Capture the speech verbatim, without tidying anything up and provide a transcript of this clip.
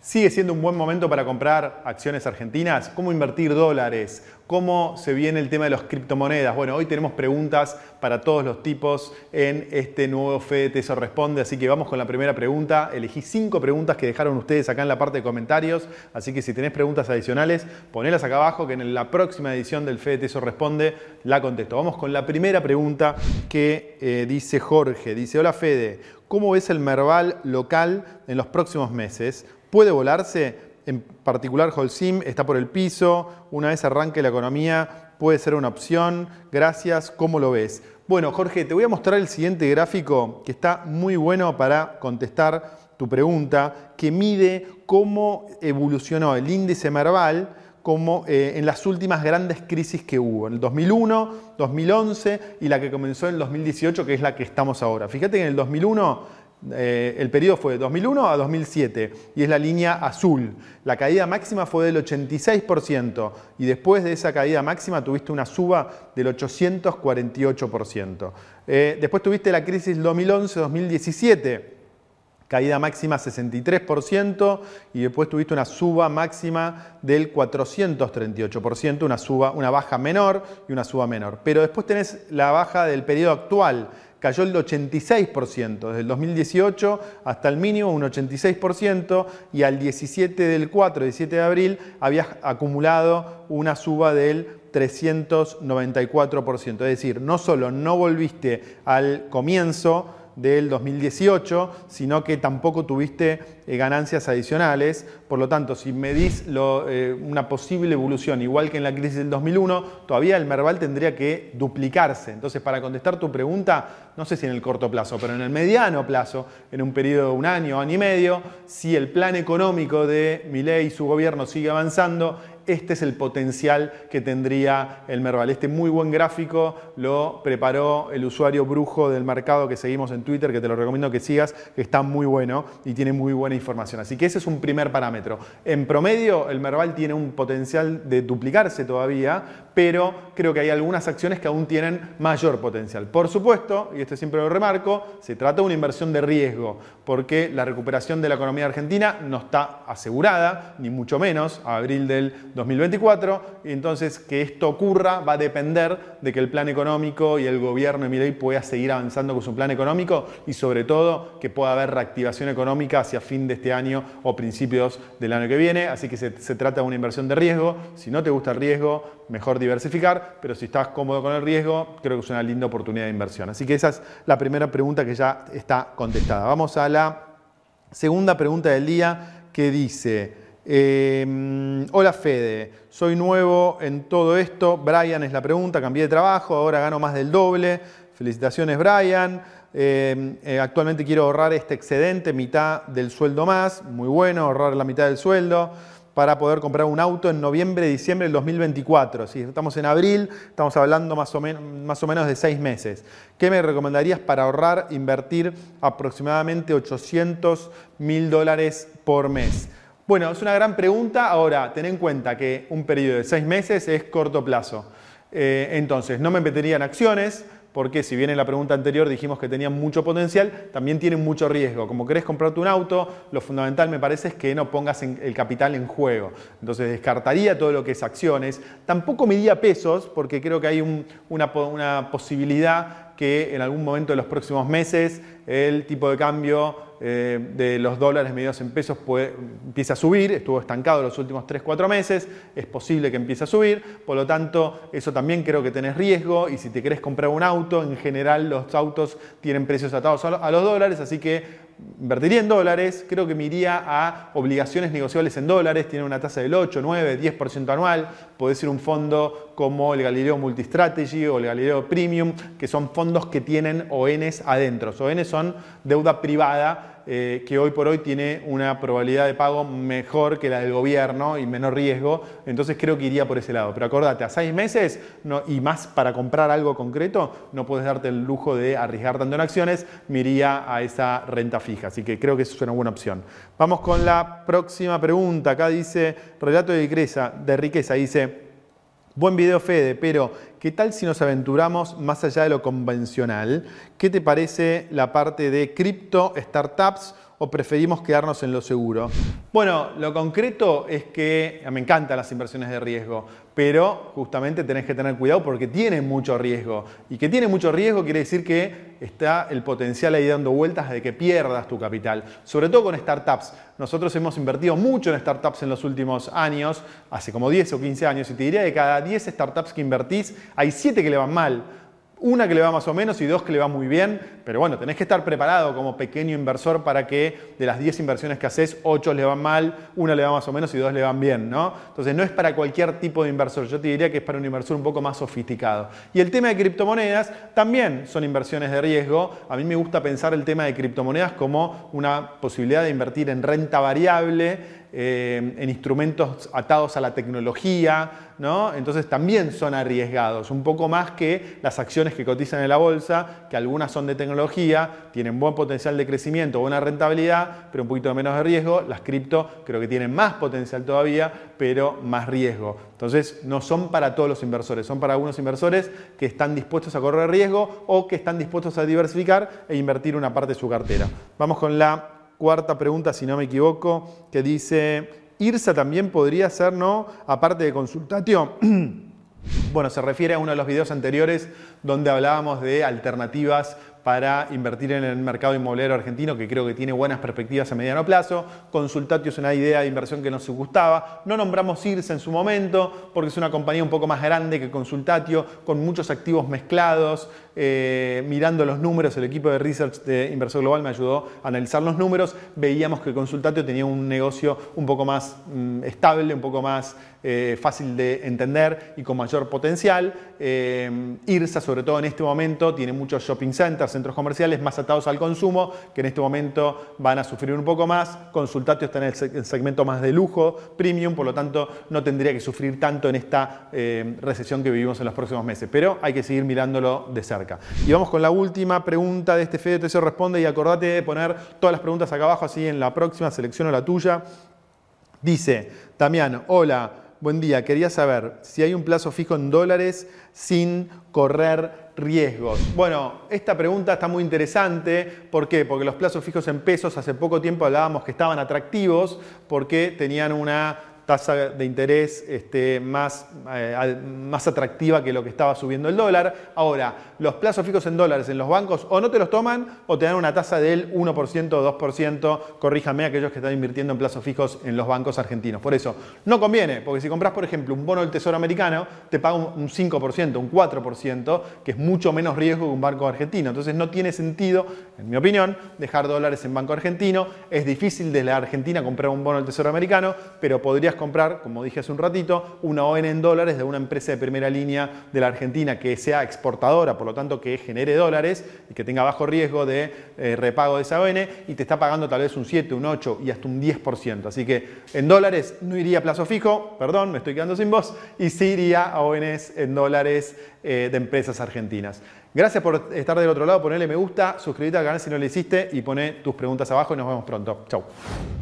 ¿Sigue siendo un buen momento para comprar acciones argentinas? ¿Cómo invertir dólares? ¿Cómo se viene el tema de las criptomonedas? Bueno, hoy tenemos preguntas para todos los tipos en este nuevo Fede Teso Responde, así que vamos con la primera pregunta. Elegí cinco preguntas que dejaron ustedes acá en la parte de comentarios, así que si tenés preguntas adicionales, ponelas acá abajo que en la próxima edición del Fede Teso Responde la contesto. Vamos con la primera pregunta que eh, dice Jorge. Dice, hola Fede, ¿cómo ves el Merval local en los próximos meses? ¿Puede volarse? En particular Holcim está por el piso, una vez arranque la economía puede ser una opción. Gracias, ¿cómo lo ves? Bueno, Jorge, te voy a mostrar el siguiente gráfico que está muy bueno para contestar tu pregunta, que mide cómo evolucionó el índice Merval como eh, en las últimas grandes crisis que hubo, en el dos mil uno, dos mil once y la que comenzó en el dos mil dieciocho, que es la que estamos ahora. Fíjate que en el dos mil uno Eh, el periodo fue de dos mil uno a dos mil siete y es la línea azul. La caída máxima fue del ochenta y seis por ciento y después de esa caída máxima tuviste una suba del ochocientos cuarenta y ocho por ciento. Eh, después tuviste la crisis dos mil once dos mil diecisiete, caída máxima sesenta y tres por ciento y después tuviste una suba máxima del cuatrocientos treinta y ocho por ciento, una, suba, una baja menor y una suba menor. Pero después tenés la baja del periodo actual, cayó el ochenta y seis por ciento, desde el dos mil dieciocho hasta el mínimo un ochenta y seis por ciento y al diecisiete del cuatro, diecisiete de abril, habías acumulado una suba del trescientos noventa y cuatro por ciento. Es decir, no solo no volviste al comienzo del dos mil dieciocho, sino que tampoco tuviste eh, ganancias adicionales. Por lo tanto, si medís lo, eh, una posible evolución, igual que en la crisis del dos mil uno, todavía el Merval tendría que duplicarse. Entonces, para contestar tu pregunta, no sé si en el corto plazo, pero en el mediano plazo, en un periodo de un año, año y medio, si el plan económico de Milei y su gobierno sigue avanzando, este es el potencial que tendría el Merval. Este muy buen gráfico lo preparó el usuario brujo del mercado que seguimos en Twitter, que te lo recomiendo que sigas, que está muy bueno y tiene muy buena información. Así que ese es un primer parámetro. En promedio, el Merval tiene un potencial de duplicarse todavía, pero creo que hay algunas acciones que aún tienen mayor potencial. Por supuesto, y esto siempre lo remarco, se trata de una inversión de riesgo, porque la recuperación de la economía argentina no está asegurada, ni mucho menos, a abril del dos mil veinticuatro, y entonces que esto ocurra va a depender de que el plan económico y el gobierno de Milei pueda seguir avanzando con su plan económico y sobre todo que pueda haber reactivación económica hacia fin de este año o principios del año que viene. Así que se, se trata de una inversión de riesgo. Si no te gusta el riesgo, mejor diversificar, pero si estás cómodo con el riesgo, creo que es una linda oportunidad de inversión. Así que esa es la primera pregunta que ya está contestada. Vamos a la segunda pregunta del día que dice... Eh, hola Fede, soy nuevo en todo esto. Brian es la pregunta, cambié de trabajo, ahora gano más del doble. Felicitaciones Brian. Eh, eh, actualmente quiero ahorrar este excedente, mitad del sueldo más. Muy bueno, ahorrar la mitad del sueldo para poder comprar un auto en noviembre, diciembre del dos mil veinticuatro. Si estamos en abril, estamos hablando más o, men más o menos de seis meses. ¿Qué me recomendarías para ahorrar, invertir aproximadamente ochocientos mil dólares por mes? Bueno, es una gran pregunta. Ahora, ten en cuenta que un periodo de seis meses es corto plazo. Eh, entonces, no me metería en acciones, porque si bien en la pregunta anterior dijimos que tenían mucho potencial, también tienen mucho riesgo. Como querés comprarte un auto, lo fundamental me parece es que no pongas en, el capital en juego. Entonces, descartaría todo lo que es acciones. Tampoco mediría pesos, porque creo que hay un, una, una posibilidad que en algún momento de los próximos meses el tipo de cambio eh, de los dólares medidos en pesos puede, empieza a subir. Estuvo estancado los últimos tres cuatro meses, es posible que empiece a subir, por lo tanto eso también creo que tenés riesgo y si te querés comprar un auto, en general los autos tienen precios atados a los dólares, así que invertiría en dólares. Creo que me iría a obligaciones negociables en dólares, tienen una tasa del ocho, nueve, diez por ciento anual. Podés ir a un fondo como el Galileo Multistrategy o el Galileo Premium, que son fondos que tienen O Ns adentro. O Ns son deuda privada eh, que hoy por hoy tiene una probabilidad de pago mejor que la del gobierno y menor riesgo. Entonces creo que iría por ese lado. Pero acordate, a seis meses no, y más para comprar algo concreto, no puedes darte el lujo de arriesgar tanto en acciones. Me iría a esa renta fija. Así que creo que eso es una buena opción. Vamos con la próxima pregunta. Acá dice, relato de riqueza, de riqueza, dice, buen video Fede, pero ¿qué tal si nos aventuramos más allá de lo convencional? ¿Qué te parece la parte de cripto, startups o preferimos quedarnos en lo seguro? Bueno, lo concreto es que me encantan las inversiones de riesgo, pero justamente tenés que tener cuidado porque tienen mucho riesgo. Y que tiene mucho riesgo quiere decir que está el potencial ahí dando vueltas de que pierdas tu capital. Sobre todo con startups. Nosotros hemos invertido mucho en startups en los últimos años, hace como diez o quince años, y te diría que cada diez startups que invertís, hay siete que le van mal. Una que le va más o menos y dos que le va muy bien, pero bueno, tenés que estar preparado como pequeño inversor para que de las diez inversiones que haces, ocho le van mal, una le va más o menos y dos le van bien, ¿no? Entonces no es para cualquier tipo de inversor, yo te diría que es para un inversor un poco más sofisticado. Y el tema de criptomonedas también son inversiones de riesgo. A mí me gusta pensar el tema de criptomonedas como una posibilidad de invertir en renta variable, Eh, en instrumentos atados a la tecnología, ¿no? Entonces también son arriesgados, un poco más que las acciones que cotizan en la bolsa, que algunas son de tecnología, tienen buen potencial de crecimiento, buena rentabilidad, pero un poquito menos de riesgo. Las cripto creo que tienen más potencial todavía, pero más riesgo. Entonces no son para todos los inversores, son para algunos inversores que están dispuestos a correr riesgo o que están dispuestos a diversificar e invertir una parte de su cartera. Vamos con la cuarta pregunta, si no me equivoco, que dice, ¿IRSA también podría ser, no? Aparte de consultatio. Bueno, se refiere a uno de los videos anteriores donde hablábamos de alternativas para invertir en el mercado inmobiliario argentino, que creo que tiene buenas perspectivas a mediano plazo. Consultatio es una idea de inversión que nos gustaba. No nombramos IRSA en su momento porque es una compañía un poco más grande que Consultatio, con muchos activos mezclados. Eh, mirando los números, el equipo de research de Inversor Global me ayudó a analizar los números. Veíamos que Consultatio tenía un negocio un poco más mm, estable, un poco más eh, fácil de entender y con mayor potencial. Eh, IRSA, sobre todo en este momento, tiene muchos shopping centers, centros comerciales más atados al consumo, que en este momento van a sufrir un poco más. Consultatio está en el segmento más de lujo, premium, por lo tanto no tendría que sufrir tanto en esta eh, recesión que vivimos en los próximos meses, pero hay que seguir mirándolo de cerca. Y vamos con la última pregunta de este Fede Tesoro Responde, y acordate de poner todas las preguntas acá abajo, así en la próxima selecciono la tuya. Dice Damián, hola, buen día, quería saber si hay un plazo fijo en dólares sin correr riesgos. Bueno, esta pregunta está muy interesante. ¿Por qué? Porque los plazos fijos en pesos hace poco tiempo hablábamos que estaban atractivos porque tenían una tasa de interés este, más, eh, más atractiva que lo que estaba subiendo el dólar. Ahora, los plazos fijos en dólares en los bancos o no te los toman o te dan una tasa del uno por ciento o dos por ciento. Corríjame aquellos que están invirtiendo en plazos fijos en los bancos argentinos. Por eso, no conviene, porque si compras, por ejemplo, un bono del Tesoro americano, te paga un cinco por ciento, un cuatro por ciento, que es mucho menos riesgo que un banco argentino. Entonces no tiene sentido, en mi opinión, dejar dólares en banco argentino. Es difícil desde la Argentina comprar un bono del Tesoro americano, pero podrías comprar, como dije hace un ratito, una O N en dólares de una empresa de primera línea de la Argentina que sea exportadora, por lo tanto que genere dólares y que tenga bajo riesgo de eh, repago de esa O N, y te está pagando tal vez un siete, un ocho y hasta un diez por ciento. Así que en dólares no iría a plazo fijo, perdón, me estoy quedando sin voz, y sí iría a O Ns en dólares eh, de empresas argentinas. Gracias por estar del otro lado, ponele me gusta, suscríbete al canal si no lo hiciste y poné tus preguntas abajo y nos vemos pronto. Chau.